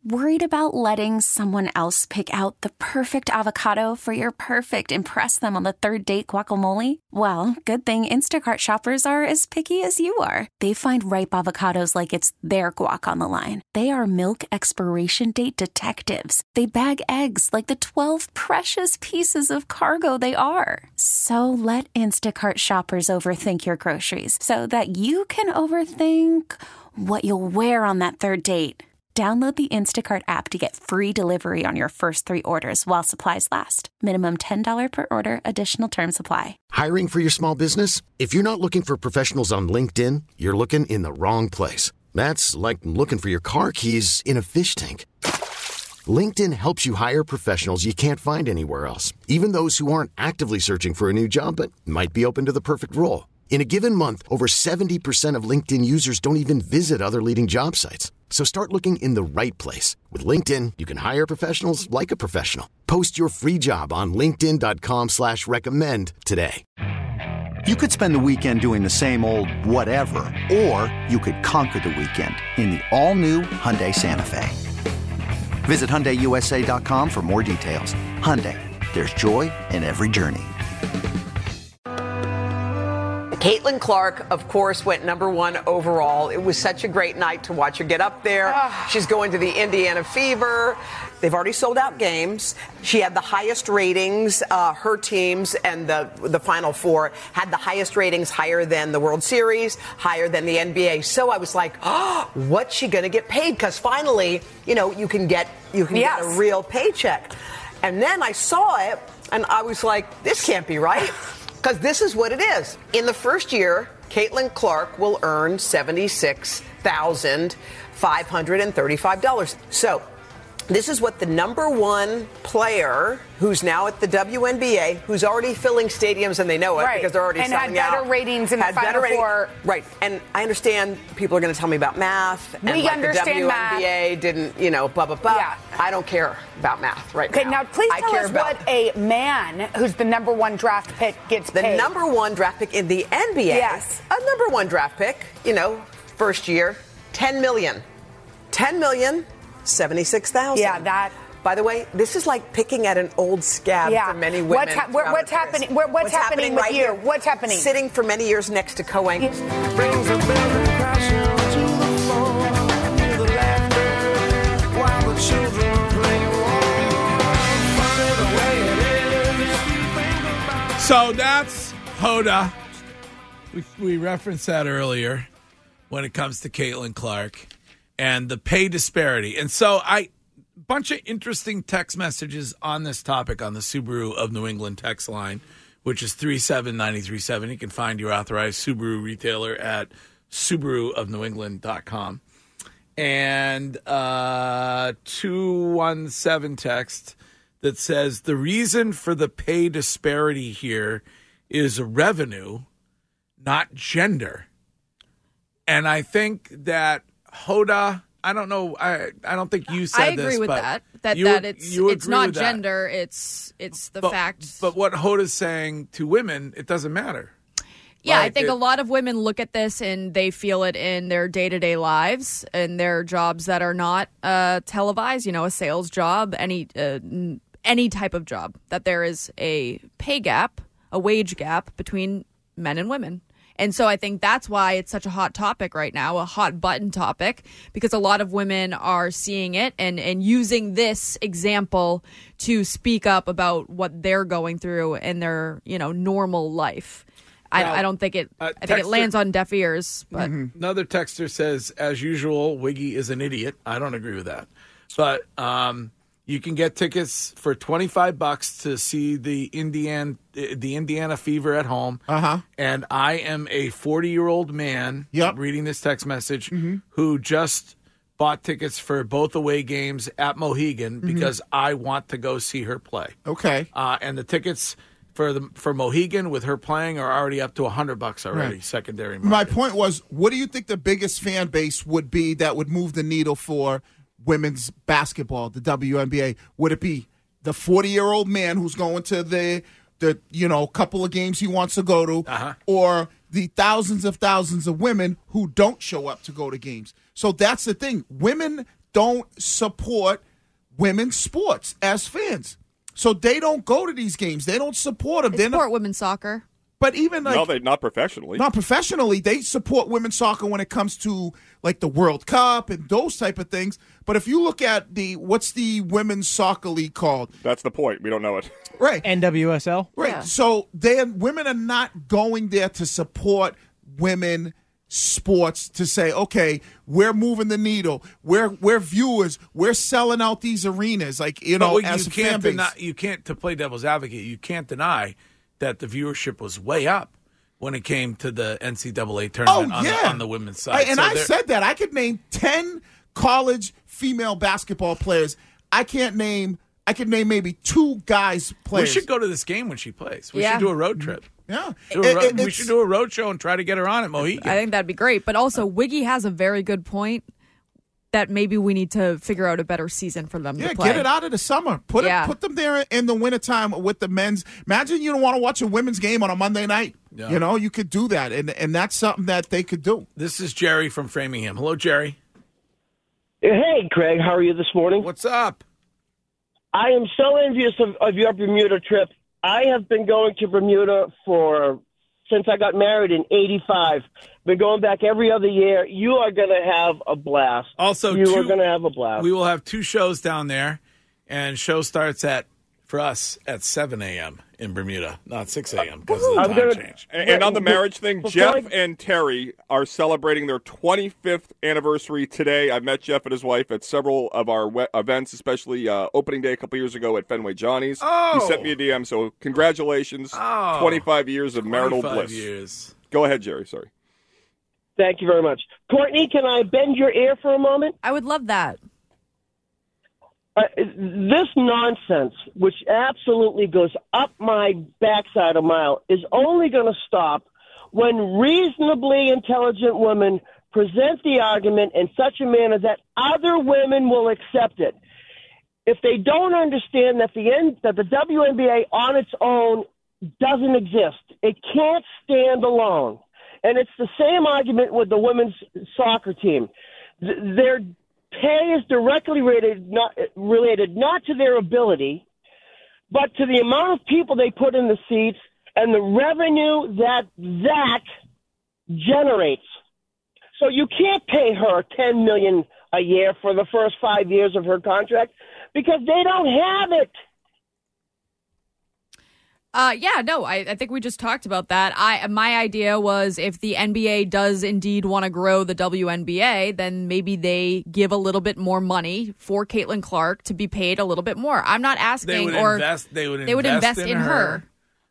Worried about letting someone else pick out the perfect avocado for your perfect impress them on the third date guacamole? Well, good thing Instacart shoppers are as picky as you are. They find ripe avocados like it's their guac on the line. They are milk expiration date detectives. They bag eggs like the 12 precious pieces of cargo they are. So let Instacart shoppers overthink your groceries so that you can overthink what you'll wear on that third date. Download the Instacart app to get free delivery on your first 3 orders while supplies last. Minimum $10 per order. Additional terms apply. Hiring for your small business? If you're not looking for professionals on LinkedIn, you're looking in the wrong place. That's like looking for your car keys in a fish tank. LinkedIn helps you hire professionals you can't find anywhere else, even those who aren't actively searching for a new job but might be open to the perfect role. In a given month, over 70% of LinkedIn users don't even visit other leading job sites. So start looking in the right place. With LinkedIn, you can hire professionals like a professional. Post your free job on linkedin.com/recommend today. You could spend the weekend doing the same old whatever, or you could conquer the weekend in the all-new Hyundai Santa Fe. Visit HyundaiUSA.com for more details. Hyundai, there's joy in every journey. Caitlin Clark, of course, went #1 overall. It was such a great night to watch her get up there. She's going to the Indiana Fever. They've already sold out games. She had the highest ratings. Her teams and the Final Four had the highest ratings, higher than the World Series, higher than the NBA. So I was like, what's she going to get paid? Because finally, you can get a real paycheck. And then I saw it, and I was like, this can't be right. Because this is what it is. In the first year, Caitlin Clark will earn $76,535. So this is what the #1 player, who's now at the WNBA, who's already filling stadiums, and they know it because they're already selling out. And had better ratings in the Final Four. Right. And I understand people are going to tell me about math. And we understand the WNBA didn't, blah, blah, blah. Yeah. I don't care about math right now. Okay, now please tell us what a man who's the #1 draft pick gets paid. The #1 draft pick in the NBA. Yes. A #1 draft pick, first year, $10 million. $10 million. 76,000. Yeah, that. By the way, this is like picking at an old scab for many women. What's happening? What's happening with right you? Here? What's happening? Sitting for many years next to Cohen. So that's Hoda. We referenced that earlier when it comes to Caitlin Clark and the pay disparity. And so bunch of interesting text messages on this topic on the Subaru of New England text line, which is 37937. You can find your authorized Subaru retailer at SubaruofNewEngland.com. And 217 text that says the reason for the pay disparity here is revenue, not gender. And I think that Hoda, I don't know. I don't think you said this. I agree with that. That it's not gender. It's the fact. But what Hoda's saying to women, it doesn't matter. Yeah, I think a lot of women look at this and they feel it in their day-to-day lives and their jobs that are not televised. A sales job, any type of job, that there is a pay gap, a wage gap between men and women. And so I think that's why it's such a hot topic right now, a hot button topic, because a lot of women are seeing it and using this example to speak up about what they're going through in their, normal life. Now, I don't think it. I think it lands on deaf ears. But another texter says, as usual, Wiggy is an idiot. I don't agree with that. But you can get tickets for $25 to see the Indiana Fever at home. And I am a 40-year-old man reading this text message who just bought tickets for both away games at Mohegan because I want to go see her play. Okay. And the tickets for Mohegan with her playing are already up to $100 already, secondary market. My point was, what do you think the biggest fan base would be that would move the needle for women's basketball, the WNBA? Would it be the 40-year-old man who's going to the couple of games he wants to go to, or the thousands of women who don't show up to go to games? So that's the thing. Women don't support women's sports as fans. So they don't go to these games. They don't support them. They support women's soccer. But even like, no, they not professionally. Not professionally. They support women's soccer when it comes to like the World Cup and those type of things. But if you look at what's the women's soccer league called? That's the point. We don't know it. Right. NWSL. Right. Yeah. So women are not going there to support women sports to say, okay, we're moving the needle. We're viewers. We're selling out these arenas. Like, as a fan base. You can't, to play devil's advocate, you can't deny that the viewership was way up when it came to the NCAA tournament on the women's side. I said that. I could name 10 college female basketball players. I could name maybe 2 guys players. We should go to this game when she plays. We should do a road trip. Yeah. We should do a road show and try to get her on at Mohegan. I think that'd be great. But also, Wiggy has a very good point that maybe we need to figure out a better season for them to play. Get it out of the summer. Put them there in the wintertime with the men's. Imagine you don't want to watch a women's game on a Monday night. Yeah. You could do that, and that's something that they could do. This is Jerry from Framingham. Hello, Jerry. Hey, Craig. How are you this morning? What's up? I am so envious of your Bermuda trip. I have been going to Bermuda since I got married in '85. Been going back every other year. You are going to have a blast. Also, you are going to have a blast. We will have 2 shows down there, and show starts for us at 7 a.m. in Bermuda, not 6 a.m. because of the time change. And on the marriage thing, Jeff and Terry are celebrating their 25th anniversary today. I met Jeff and his wife at several of our events, especially opening day a couple years ago at Fenway Johnny's. Oh. He sent me a DM, so congratulations. 25 years of marital bliss. 25 years. Go ahead, Jerry. Sorry. Thank you very much. Courtney, can I bend your ear for a moment? I would love that. This nonsense, which absolutely goes up my backside a mile, is only going to stop when reasonably intelligent women present the argument in such a manner that other women will accept it. If they don't understand that the WNBA on its own doesn't exist, it can't stand alone. And it's the same argument with the women's soccer team. Their pay is directly related not to their ability, but to the amount of people they put in the seats and the revenue that generates. So you can't pay her $10 million a year for the first 5 years of her contract because they don't have it. I think we just talked about that. My idea was if the NBA does indeed want to grow the WNBA, then maybe they give a little bit more money for Caitlin Clark to be paid a little bit more. I'm not asking, they would invest in her,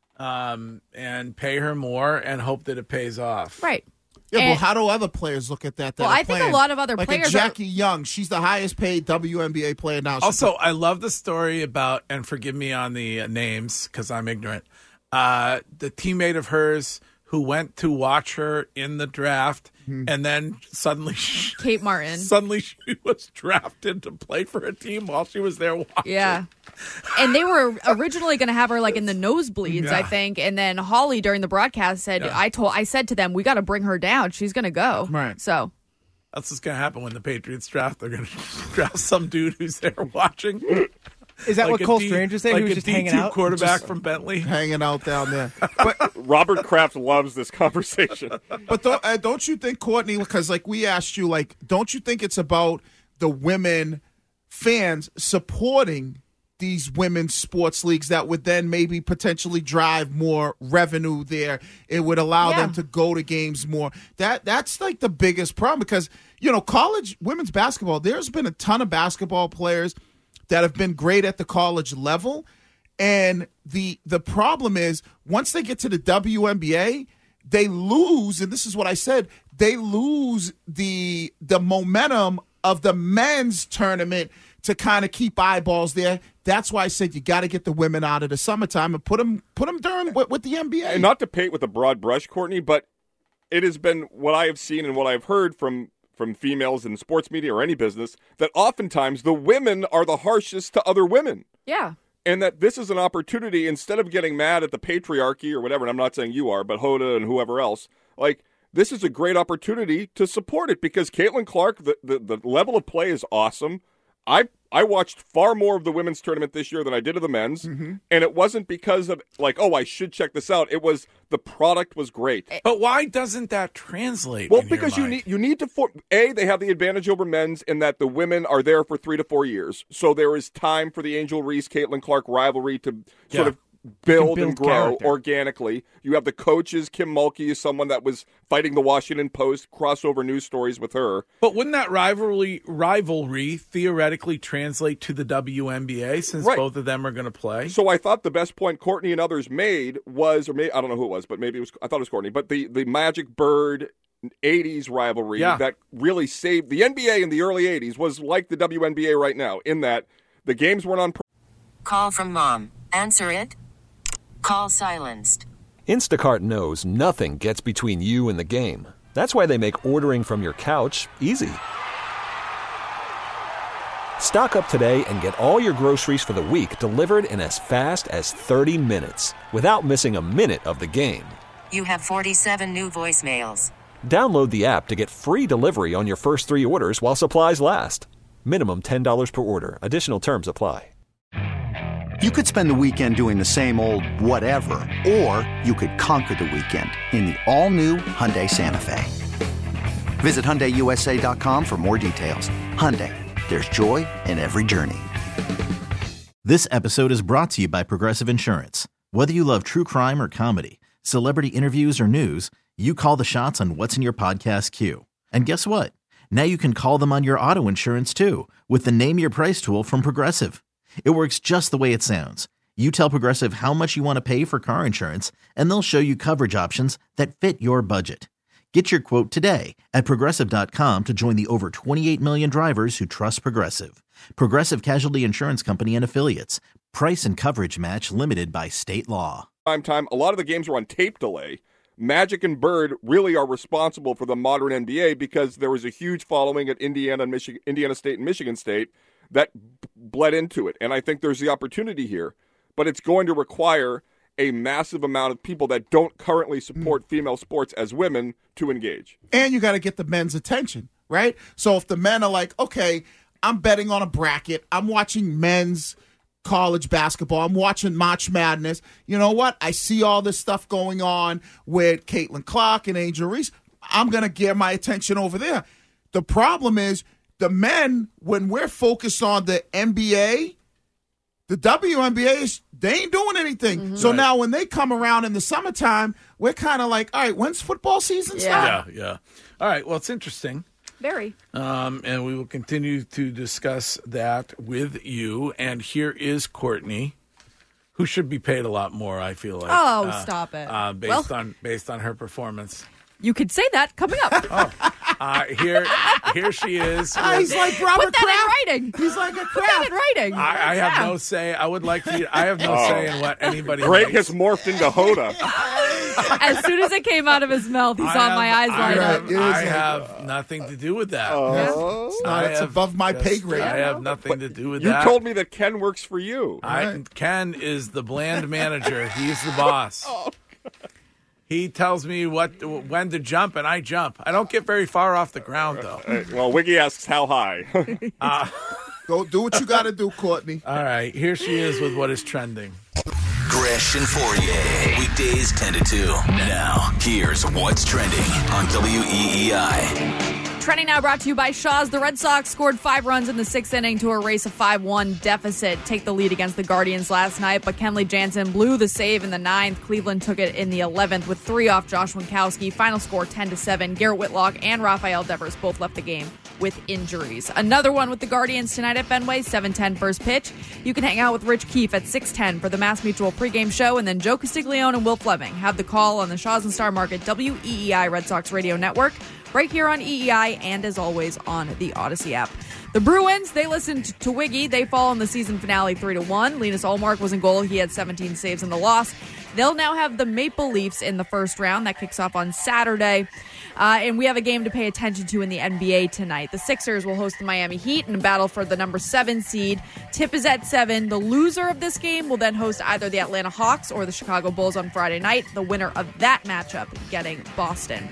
and pay her more and hope that it pays off. Right. Yeah, well, how do other players look at that? I think a lot of other players, Jackie Young, she's the highest paid WNBA player now. Also, I love the story about, and forgive me on the names because I'm ignorant, the teammate of hers who went to watch her in the draft, and then suddenly Kate Martin. Suddenly she was drafted to play for a team while she was there watching. Yeah. And they were originally going to have her like in the nosebleeds, I think. And then Holly during the broadcast said, I said to them, we got to bring her down. She's going to go. Right. So that's what's going to happen when the Patriots draft. They're going to draft some dude who's there watching. Is that what Cole Strange is saying? Like he was just hanging out? Quarterback from Bentley. Hanging out down there. But Robert Kraft loves this conversation. But don't you think, Courtney, because like we asked you, like, don't you think it's about the women fans supporting these women's sports leagues that would then maybe potentially drive more revenue there? It would allow them to go to games more. That's like the biggest problem because, college women's basketball, there's been a ton of basketball players that have been great at the college level. And the problem is once they get to the WNBA, they lose, and this is what I said, they lose the momentum of the men's tournament to kind of keep eyeballs there. That's why I said you got to get the women out of the summertime and put them during with the NBA. And not to paint with a broad brush, Courtney, but it has been what I have seen and what I've heard from females in sports media or any business, that oftentimes the women are the harshest to other women. Yeah. And that this is an opportunity, instead of getting mad at the patriarchy or whatever, and I'm not saying you are, but Hoda and whoever else, like, this is a great opportunity to support it because Caitlin Clark, the level of play is awesome. I watched far more of the women's tournament this year than I did of the men's, and it wasn't because of I should check this out. It was the product was great. But why doesn't that translate? Well, because you need to they have the advantage over men's in that the women are there for 3 to 4 years, so there is time for the Angel Reese Caitlin Clark rivalry to sort of build and grow organically. You have the coaches. Kim Mulkey is someone that was fighting the Washington Post crossover news stories with her. But wouldn't that rivalry theoretically translate to the WNBA since both of them are going to play? So I thought the best point Courtney and others made was, I don't know who it was, but maybe I thought it was Courtney, but the Magic Bird 80s rivalry that really saved the NBA in the early 80s was like the WNBA right now in that the games weren't on. Call from mom. Answer it. Call silenced. Instacart knows nothing gets between you and the game. That's why they make ordering from your couch easy. Stock up today and get all your groceries for the week delivered in as fast as 30 minutes without missing a minute of the game. You have 47 new voicemails. Download the app to get free delivery on your first 3 orders while supplies last. Minimum $10 per order. Additional terms apply. You could spend the weekend doing the same old whatever, or you could conquer the weekend in the all-new Hyundai Santa Fe. Visit HyundaiUSA.com for more details. Hyundai, there's joy in every journey. This episode is brought to you by Progressive Insurance. Whether you love true crime or comedy, celebrity interviews or news, you call the shots on what's in your podcast queue. And guess what? Now you can call them on your auto insurance too with the Name Your Price tool from Progressive. It works just the way it sounds. You tell Progressive how much you want to pay for car insurance, and they'll show you coverage options that fit your budget. Get your quote today at Progressive.com to join the over 28 million drivers who trust Progressive. Progressive Casualty Insurance Company and Affiliates. Price and coverage match limited by state law. Time. A lot of the games were on tape delay. Magic and Bird really are responsible for the modern NBA because there was a huge following at Indiana State and Michigan State that bled into it. And I think there's the opportunity here. But it's going to require a massive amount of people that don't currently support female sports as women to engage. And you got to get the men's attention, right? So if the men are like, okay, I'm betting on a bracket, I'm watching men's college basketball, I'm watching March Madness, you know what? I see all this stuff going on with Caitlin Clark and Angel Reese. I'm going to gear my attention over there. The problem is, the men, when we're focused on the NBA, the WNBA, they ain't doing anything. So now when they come around in the summertime, we're kind of like, all right, when's football season start? Yeah. All right, well, it's interesting. Very. And we will continue to discuss that with you. And here is Courtney, who should be paid a lot more, I feel like. Oh, stop it. Based on her performance. You could say that coming up. Here she is. He's like Robert Put that in writing. He's like a Put that in writing. I have no say. I would like for you. I have no say in what anybody. Greg has morphed into Hoda. As soon as it came out of his mouth, he saw my eyes light up. I have nothing to do with that. It's above my pay grade. I have nothing to do with that. You told me that Ken works for you. Ken is the bland manager. He's the boss. He tells me when to jump, and I jump. I don't get very far off the ground, though. Well, Wiggy asks how high. Go do what you got to do, Courtney. All right, here she is with what is trending. Gresh and Fourier, weekdays 10 to 2. Now, here's what's trending on WEEI. Trending now brought to you by Shaw's. The Red Sox scored 5 runs in the 6th inning to erase a 5-1 deficit, take the lead against the Guardians last night, but Kenley Jansen blew the save in the 9th. Cleveland took it in the 11th with 3 off Josh Winkowski. Final score 10-7. Garrett Whitlock and Rafael Devers both left the game with injuries. Another one with the Guardians tonight at Fenway, 7:10 first pitch. You can hang out with Rich Keefe at 6:10 for the Mass Mutual pregame show, and then Joe Castiglione and Will Fleming have the call on the Shaw's and Star Market WEEI Red Sox Radio Network, right here on EEI and, as always, on the Odyssey app. The Bruins, they listened to Wiggy. They fall in the season finale 3-1. Linus Ullmark was in goal. He had 17 saves in the loss. They'll now have the Maple Leafs in the first round. That kicks off on Saturday. And we have a game to pay attention to in the NBA tonight. The Sixers will host the Miami Heat in a battle for the number 7 seed. Tip is at 7. The loser of this game will then host either the Atlanta Hawks or the Chicago Bulls on Friday night. The winner of that matchup getting Boston.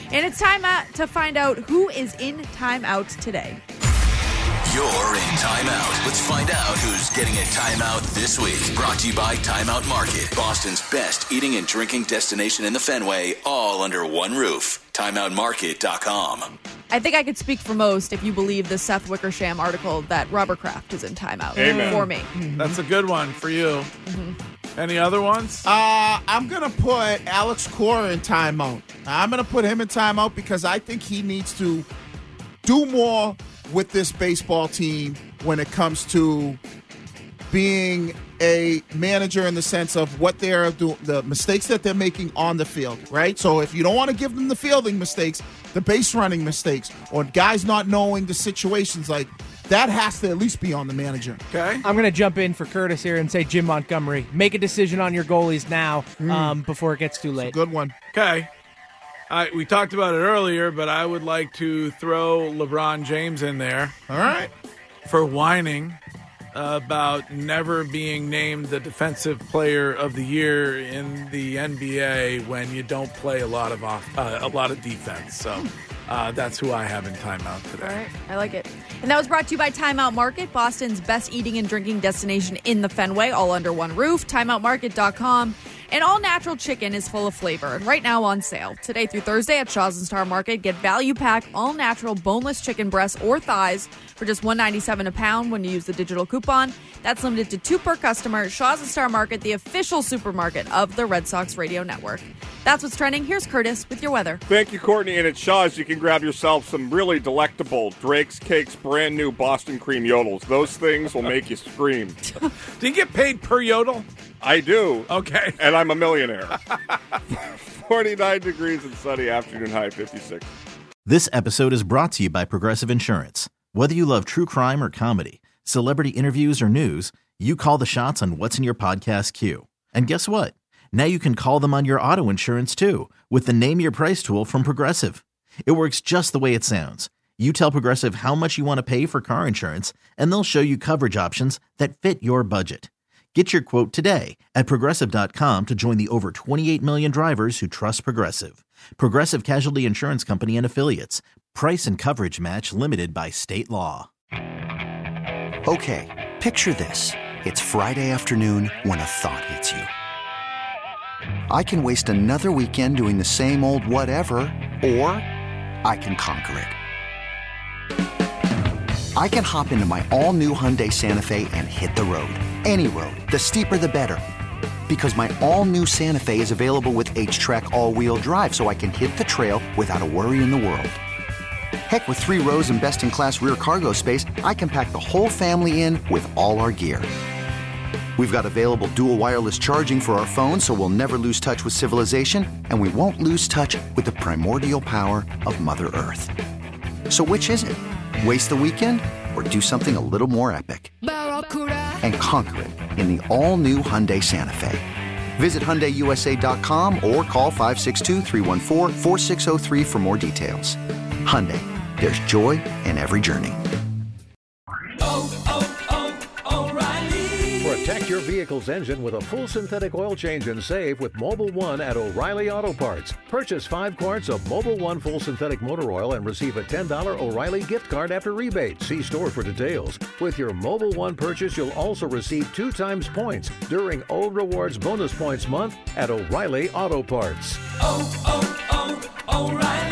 And it's time to find out who is in timeout today. You're in timeout. Let's find out who's getting a timeout this week. Brought to you by Timeout Market, Boston's best eating and drinking destination in the Fenway, all under one roof. TimeoutMarket.com. I think I could speak for most if you believe the Seth Wickersham article that Robert Kraft is in timeout. Amen. For me. That's a good one for you. Any other ones? I'm going to put Alex Cora in timeout. I'm going to put him in timeout because I think he needs to do more with this baseball team when it comes to being a manager in the sense of what they're doing, the mistakes that they're making on the field, right? So if you don't want to give them the fielding mistakes, the base running mistakes, or guys not knowing the situations, like that has to at least be on the manager. Okay. I'm going to jump in for Curtis here and say Jim Montgomery. Make a decision on your goalies now before it gets too late. Good one. Okay. We talked about it earlier, but I would like to throw LeBron James in there. All right. For whining about never being named the defensive player of the year in the NBA when you don't play a lot of defense. So that's who I have in timeout today. All right. I like it. And that was brought to you by Timeout Market, Boston's best eating and drinking destination in the Fenway, all under one roof. TimeoutMarket.com. And all-natural chicken is full of flavor and right now on sale. Today through Thursday at Shaw's and Star Market, get value-pack, all-natural boneless chicken breasts or thighs for just $1.97 a pound when you use the digital coupon. That's limited to 2 per customer. Shaw's and Star Market, the official supermarket of the Red Sox Radio Network. That's what's trending. Here's Curtis with your weather. Thank you, Courtney. And at Shaw's, you can grab yourself some really delectable Drake's Cakes brand new Boston cream yodels. Those things will make you scream. Do you get paid per yodel? I do. Okay. And I'm a millionaire. 49 degrees and sunny, afternoon high 56. This episode is brought to you by Progressive Insurance. Whether you love true crime or comedy, celebrity interviews or news, you call the shots on what's in your podcast queue. And guess what? Now you can call them on your auto insurance too with the Name Your Price tool from Progressive. It works just the way it sounds. You tell Progressive how much you want to pay for car insurance, and they'll show you coverage options that fit your budget. Get your quote today at Progressive.com to join the over 28 million drivers who trust Progressive. Progressive Casualty Insurance Company and Affiliates. Price and coverage match limited by state law. Okay, picture this. It's Friday afternoon when a thought hits you. I can waste another weekend doing the same old whatever, or I can conquer it. I can hop into my all-new Hyundai Santa Fe and hit the road. Any road. The steeper, the better. Because my all-new Santa Fe is available with H-Track all-wheel drive, so I can hit the trail without a worry in the world. Heck, with 3 rows and best-in-class rear cargo space, I can pack the whole family in with all our gear. We've got available dual wireless charging for our phones, so we'll never lose touch with civilization, and we won't lose touch with the primordial power of Mother Earth. So which is it? Waste the weekend or do something a little more epic? And conquer it in the all-new Hyundai Santa Fe. Visit HyundaiUSA.com or call 562-314-4603 for more details. Hyundai, there's joy in every journey. Protect your vehicle's engine with a full synthetic oil change and save with Mobil 1 at O'Reilly Auto Parts. Purchase 5 quarts of Mobil 1 full synthetic motor oil and receive a $10 O'Reilly gift card after rebate. See store for details. With your Mobil 1 purchase, you'll also receive 2 times points during O Rewards Bonus Points Month at O'Reilly Auto Parts. O'Reilly.